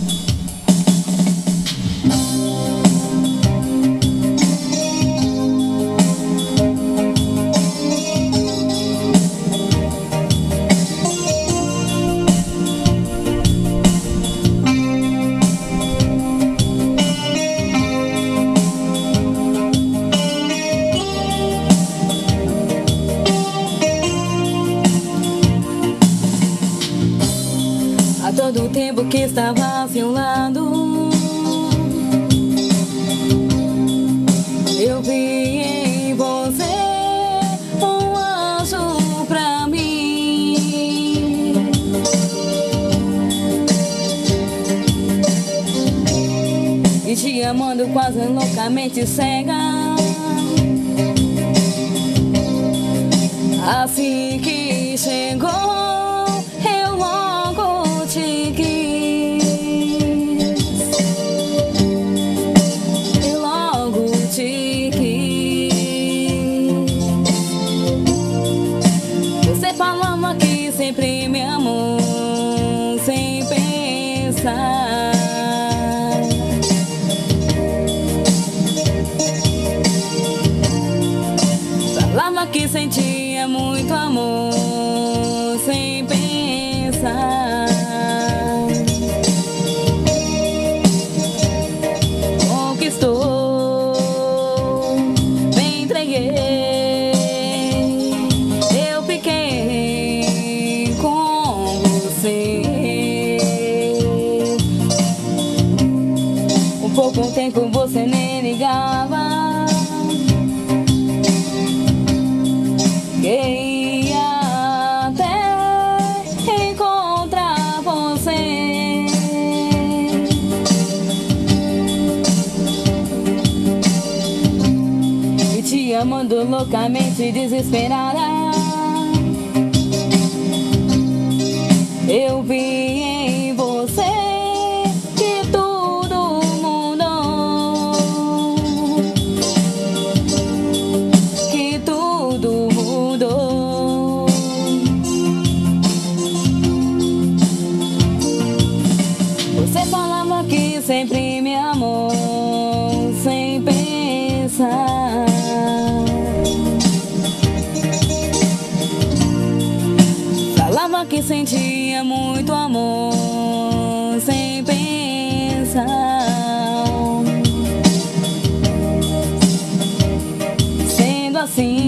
A todo tempo que estava a seu lado, eu vi em você um anjo pra mim. E te amando quase loucamente cega. Assim que chegou, eu logo te quis. Eu logo te quis. Você falava que sempre me amou sem pensar. Falava que sentia muito amor sem pensar. Conquistou, me entreguei, eu fiquei com você. Um pouco tempo você nem ligava. Ia até encontrar você. E te amando loucamente desesperada, eu vi em você que tudo mudou. Que tudo mudou. Você falava que sempre me amou sem pensar. Falava que sentia muito amor sem pensar. Sendo assim,